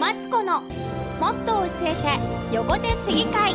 マツコのもっと教えて横手市議会。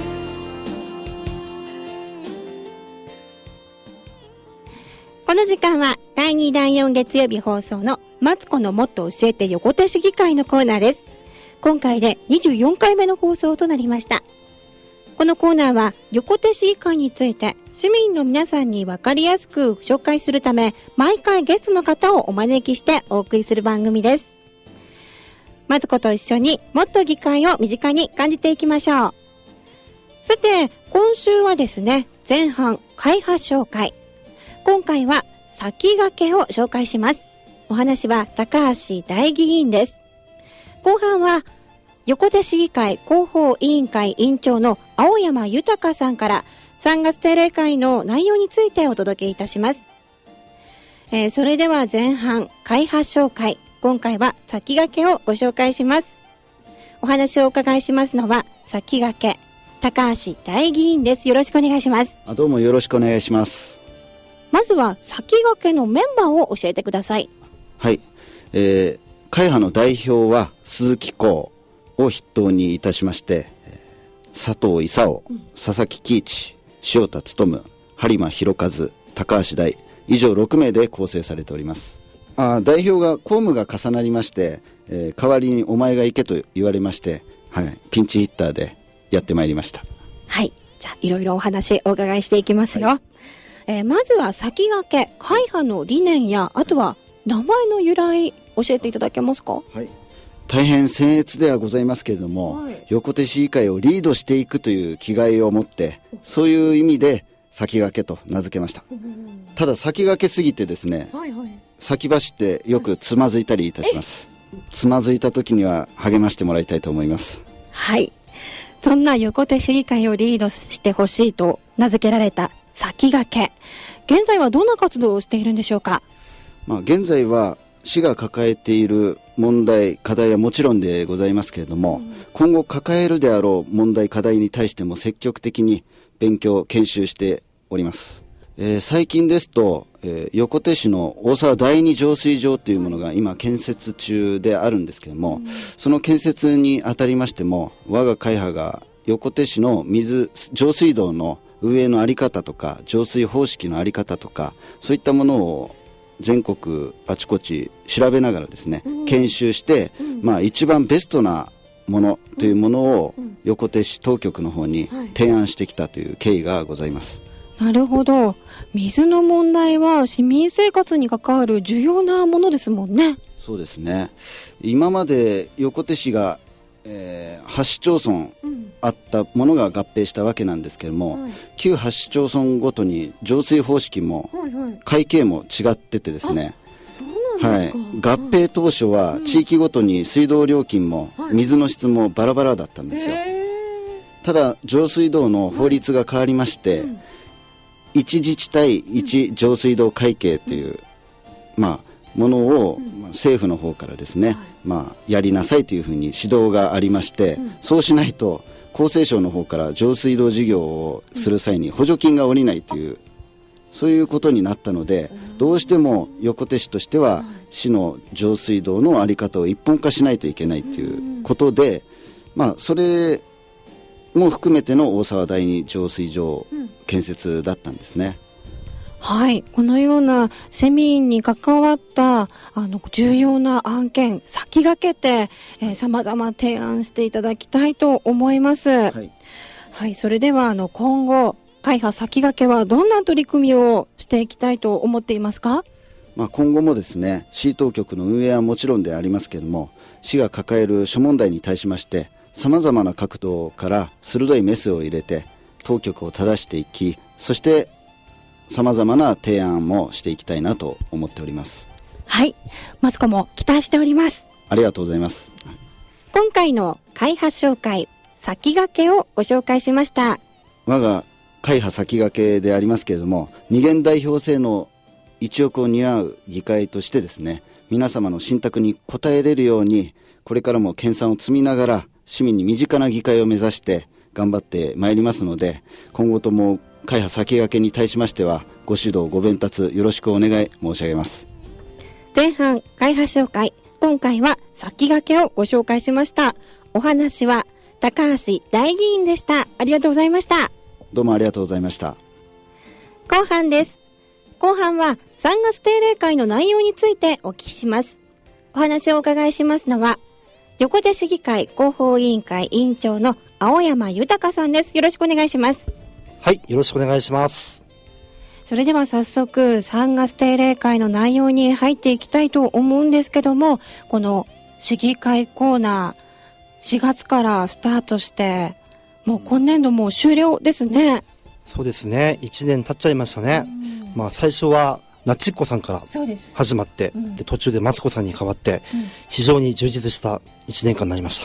この時間は第2第4月曜日放送のマツコのもっと教えて横手市議会のコーナーです。今回で24回目の放送となりました。このコーナーは横手市議会について市民の皆さんに分かりやすく紹介するため、毎回ゲストの方をお招きしてお送りする番組です。マツコと一緒にもっと議会を身近に感じていきましょう。さて、今週はですね、前半会派紹介、今回は先駆けを紹介します。お話は高橋大議員です。後半は横手市議会広報委員会委員長の青山豊さんから3月定例会の内容についてお届けいたします。それでは前半会派紹介、今回は先駆けをご紹介します。お話をお伺いしますのは先駆け高橋大議員です。よろしくお願いします。 どうもよろしくお願いします。 まずは先駆けのメンバーを教えてください。はい、 会派の代表は鈴木公を筆頭にいたしまして、佐藤勲、佐々木喜一、塩田勉、播磨博和、高橋大、以上6名で構成されております。代表が公務が重なりまして、代わりにお前が行けと言われまして、ピンチヒッターでやってまいりました。 はい、じゃあいろいろお話お伺いしていきますよ。まずは先駆け会派の理念や、あとは名前の由来教えていただけますか。 はい、大変僭越ではございますけれども、横手市議会をリードしていくという気概を持って、そういう意味で先駆けと名付けました。ただ先駆けすぎてですね、先走ってよくつまずいたりいたします。つまずいた時には励ましてもらいたいと思います。 はい、そんな横手市議会をリードしてほしいと名付けられた先駆け、現在はどんな活動をしているんでしょうか。 現在は市が抱えている問題課題はもちろんでございますけれども、今後抱えるであろう問題課題に対しても積極的に勉強研修しております。最近ですと、横手市の大沢第二浄水場というものが今建設中であるんですけれども、その建設にあたりましても、我が会派が横手市の浄水道の運営のあり方とか浄水方式のあり方とか、そういったものを全国あちこち調べながらですね、研修して、一番ベストなものというものを横手市当局の方に提案してきたという経緯がございます。 なるほど。水の問題は市民生活に関わる重要なものですもんね。 そうですね。今まで横手市が、8市町村あったものが合併したわけなんですけれども、旧8市町村ごとに浄水方式も会計も違っててですね、合併当初は地域ごとに水道料金も水の質もバラバラだったんですよ。ただ浄水道の法律が変わりまして、一自治体一浄水道会計という、ものを政府の方からですね、やりなさいというふうに指導がありまして、そうしないと厚生省の方から浄水道事業をする際に補助金が下りないという、そういうことになったので、どうしても横手市としては市の浄水道の在り方を一本化しないといけないということで、それも含めての大沢第二浄水場建設だったんですね。 はい、このような市民に関わった重要な案件、先駆けて、様々提案していただきたいと思います。それでは今後会派先駆けはどんな取り組みをしていきたいと思っていますか。 今後もですね、市当局の運営はもちろんでありますけれども、市が抱える諸問題に対しまして様々な角度から鋭いメスを入れて当局を正していき、そして様々な提案もしていきたいなと思っております。 はい、マツコも期待しております。 ありがとうございます。 今回の会派紹介、先駆けをご紹介しました。 我が会派先駆けでありますけれども、二元代表制の一翼を担う議会としてですね、皆様の信託に応えれるように、これからも研鑽を積みながら市民に身近な議会を目指して頑張ってまいりますので、今後とも会派先駆けに対しましてはご指導ご鞭撻よろしくお願い申し上げます。 前半会派紹介、 今回は先駆けをご紹介しました。お話は高橋大議員でした。ありがとうございました。 どうもありがとうございました。 後半です。後半は3月定例会の内容についてお聞きします。お話をお伺いしますのは、横手市議会広報委員会委員長の青山豊さんです。よろしくお願いします。 はい、よろしくお願いします。 それでは早速3月定例会の内容に入っていきたいと思うんですけども、この市議会コーナー4月からスタートして、もう今年度もう終了ですね。 そうですね、1年経っちゃいましたね。最初はなちっこさんから始まって、で途中でマツコさんに変わって、非常に充実した1年間になりました。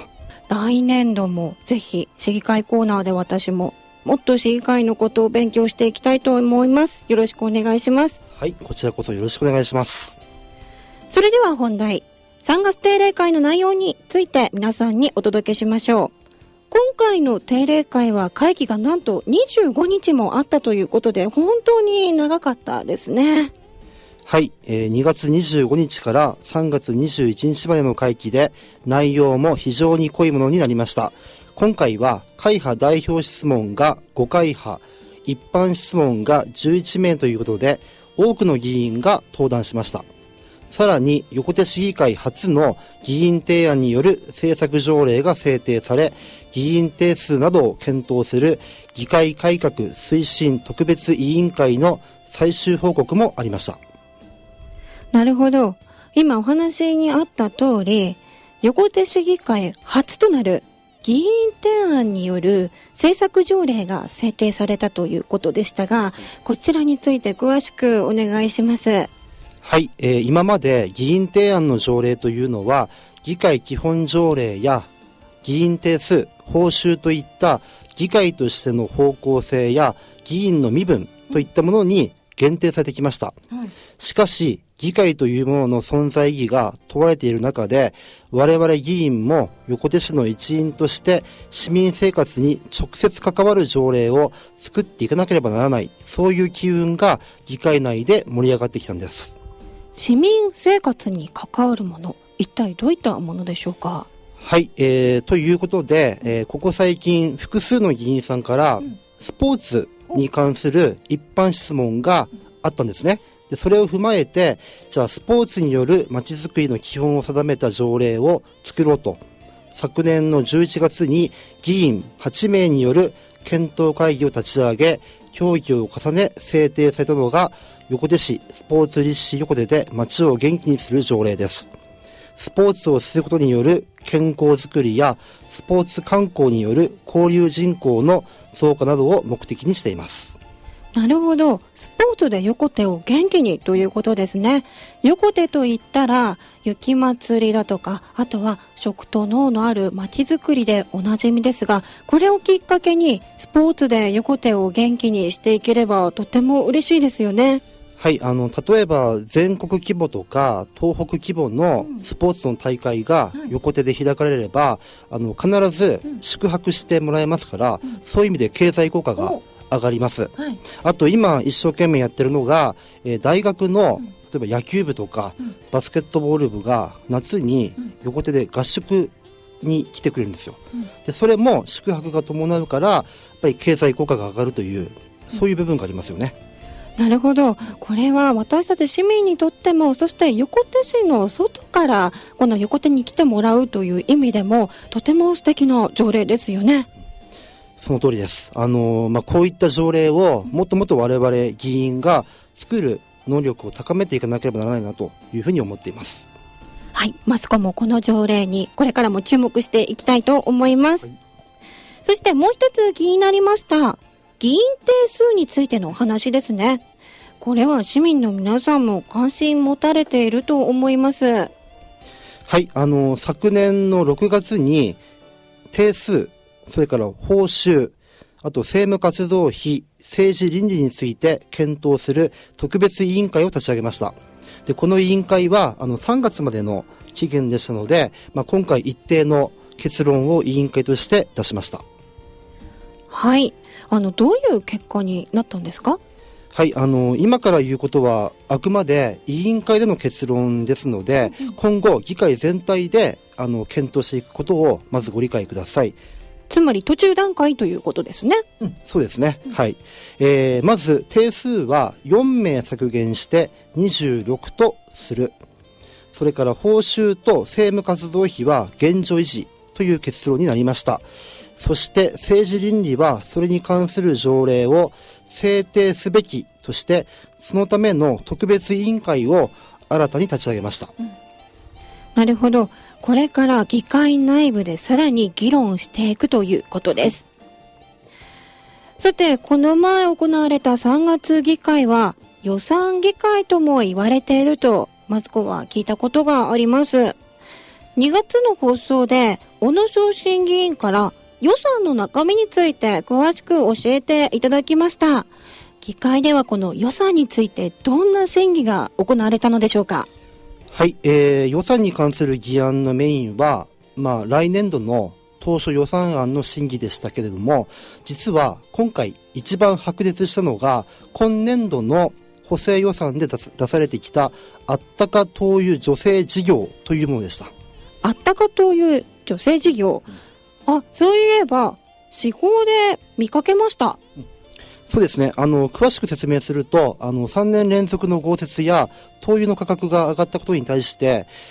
来年度もぜひ市議会コーナーで私ももっと市議会のことを勉強していきたいと思います。よろしくお願いします。 はい、こちらこそよろしくお願いします。 それでは本題、3月定例会の内容について皆さんにお届けしましょう。今回の定例会は会期がなんと25日もあったということで、本当に長かったですね。 はい、2月25日から3月21日までの会期で、内容も非常に濃いものになりました。今回は会派代表質問が5会派、一般質問が11名ということで、多くの議員が登壇しました。さらに横手市議会初の議員提案による政策条例が制定され、議員定数などを検討する議会改革推進特別委員会の最終報告もありました。 なるほど。今お話にあった通り、横手市議会初となる議員提案による政策条例が制定されたということでしたが、こちらについて詳しくお願いします。 はい、今まで議員提案の条例というのは、議会基本条例や議員定数、報酬といった議会としての方向性や議員の身分といったものに限定されてきました。しかし、議会というものの存在意義が問われている中で、我々議員も横手市の一員として市民生活に直接関わる条例を作っていかなければならない、そういう機運が議会内で盛り上がってきたんです。 市民生活に関わるもの、一体どういったものでしょうか。 はい、ということで、ここ最近複数の議員さんからスポーツに関する一般質問があったんですね。でそれを踏まえて、じゃあスポーツによるまちづくりの基本を定めた条例を作ろうと、昨年の11月に議員8名による検討会議を立ち上げ、協議を重ね制定されたのが横手市スポーツ立市横手で街を元気にする条例です。スポーツをすることによる健康づくりやスポーツ観光による交流人口の増加などを目的にしています。 なるほど。スポーツで横手を元気にということですね。横手といったら雪祭りだとか、あとは食と農のある街づくりでおなじみですが、これをきっかけにスポーツで横手を元気にしていければとても嬉しいですよね。 はい、例えば全国規模とか東北規模のスポーツの大会が横手で開かれれば、必ず宿泊してもらえますから、そういう意味で経済効果が上がります。あと今一生懸命やってるのが、大学の例えば野球部とか、バスケットボール部が夏に横手で合宿に来てくれるんですよ。でそれも宿泊が伴うからやっぱり経済効果が上がるという、そういう部分がありますよね。 なるほど。これは私たち市民にとっても、そして横手市の外からこの横手に来てもらうという意味でもとても素敵な条例ですよね。 その通りです。こういった条例をもっともっと我々議員が作る能力を高めていかなければならないなというふうに思っています。 はい、マツコもこの条例にこれからも注目していきたいと思います。そしてもう一つ気になりました議員定数についてのお話ですね。これは市民の皆さんも関心持たれていると思います。 はい、昨年の6月に定数、それから報酬、あと政務活動費、政治倫理について検討する特別委員会を立ち上げました。でこの委員会は3月までの期限でしたので、今回一定の結論を委員会として出しました。 はい、どういう結果になったんですか？ はい、今から言うことはあくまで委員会での結論ですので、今後議会全体で検討していくことをまずご理解ください。 つまり途中段階ということですね。 そうですね。はい。まず定数は4名削減して26とする。それから報酬と政務活動費は現状維持という結論になりました。そして政治倫理はそれに関する条例を制定すべきとして、そのための特別委員会を新たに立ち上げました。 なるほど。これから議会内部でさらに議論していくということです。さて、この前行われた3月議会は予算議会とも言われているとマツコは聞いたことがあります。2月の放送で小野正審議員から予算の中身について詳しく教えていただきました。議会ではこの予算についてどんな審議が行われたのでしょうか。 はい、予算に関する議案のメインは、来年度の当初予算案の審議でしたけれども、実は今回一番白熱したのが今年度の補正予算で出されてきたあったか灯油助成事業というものでした。 あったか灯油助成事業、そういえば司法で見かけました。 そうですね。詳しく説明すると、3年連続の豪雪や灯油の価格が上がったことに対して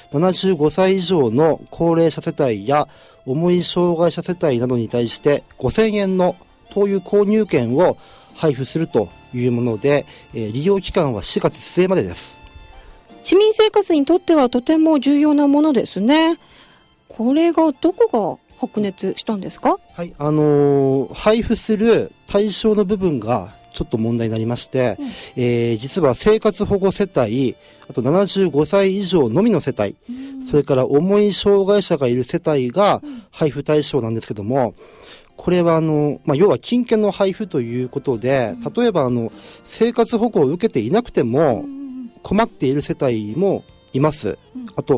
、75歳以上の高齢者世帯や重い障害者世帯などに対して5000円の灯油購入券を配布するというもので、利用期間は4月末までです。 市民生活にとってはとても重要なものですね。これがどこが白熱したんですか？ はい、配布する対象の部分がちょっと問題になりまして、実は生活保護世帯、あと75歳以上のみの世帯、それから重い障害者がいる世帯が配布対象なんですけども、これは要は金券の配布ということで、例えば生活保護を受けていなくても困っている世帯もいます。あと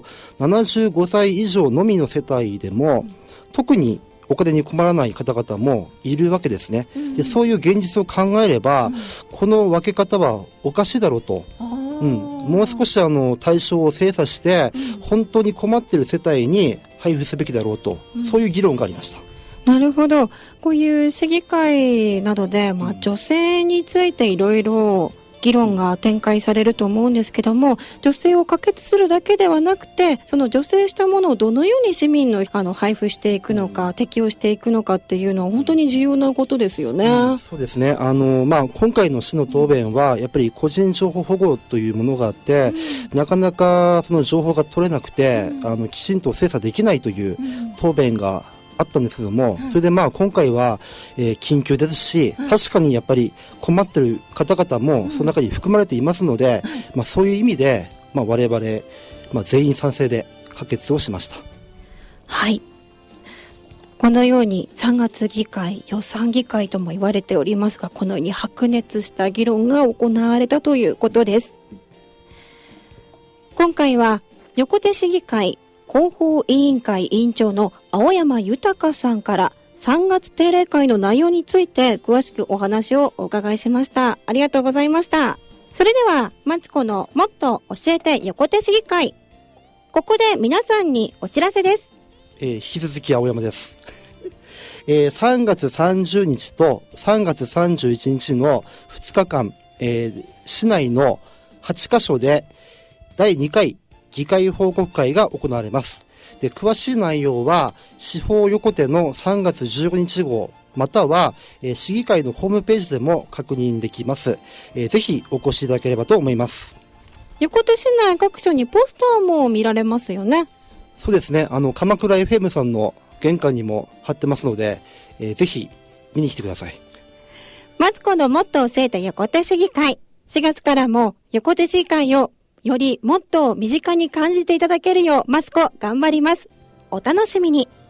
75歳以上のみの世帯でも、特にお金に困らない方々もいるわけですね。で、そういう現実を考えれば、この分け方はおかしいだろうと。もう少し対象を精査して、本当に困っている世帯に配布すべきだろうと、そういう議論がありました。 なるほど。こういう市議会などで、女性についていろいろ議論が展開されると思うんですけども、女性を可決するだけではなくて、その女性したものをどのように市民の配布していくのか、適用していくのかっていうのは本当に重要なことですよね。 そうですね。今回の市の答弁はやっぱり個人情報保護というものがあって、なかなかその情報が取れなくて、きちんと精査できないという答弁があったんですけども、それで今回は、緊急ですし、確かにやっぱり困ってる方々もその中に含まれていますので、そういう意味で、我々、全員賛成で可決をしました。 はい。このように3月議会、予算議会とも言われておりますが、このように白熱した議論が行われたということです。今回は横手市議会広報委員会委員長の青山豊さんから3月定例会の内容について詳しくお話をお伺いしました。ありがとうございました。それではマツコのもっと教えて横手市議会、ここで皆さんにお知らせです。 引き続き青山です。3月30日と3月31日の2日間、市内の8カ所で第2回議会報告会が行われます。で、詳しい内容は司法横手の3月15日号または、市議会のホームページでも確認できます。ぜひお越しいただければと思います。 横手市内各所にポスターも見られますよね。 そうですね。鎌倉 FM さんの玄関にも貼ってますので、ぜひ見に来てください。 マツコのもっと教えて横手市議会、4月からも横手市議会をよりもっと身近に感じていただけるようマツコ頑張ります。お楽しみに。